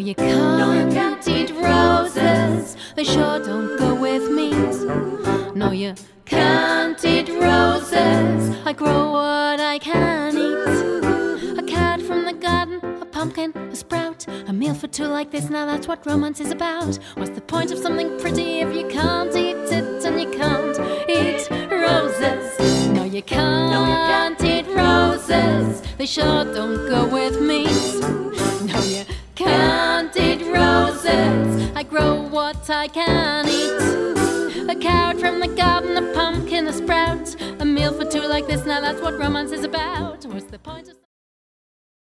you can't eat roses, they sure don't go with meat. No, you can't eat roses, I grow what I can eat. A carrot from the garden, a pumpkin, a sprout, a meal for two like this, now that's what romance is about. What's the point of something pretty if you can't eat it and you can't eat roses? No, you can't eat roses, they sure don't go with meat. No, you can't eat roses, I grow what I can eat. A carrot from the garden, a pumpkin, a sprout, a meal for two like this, now that's what romance is about. What's the point of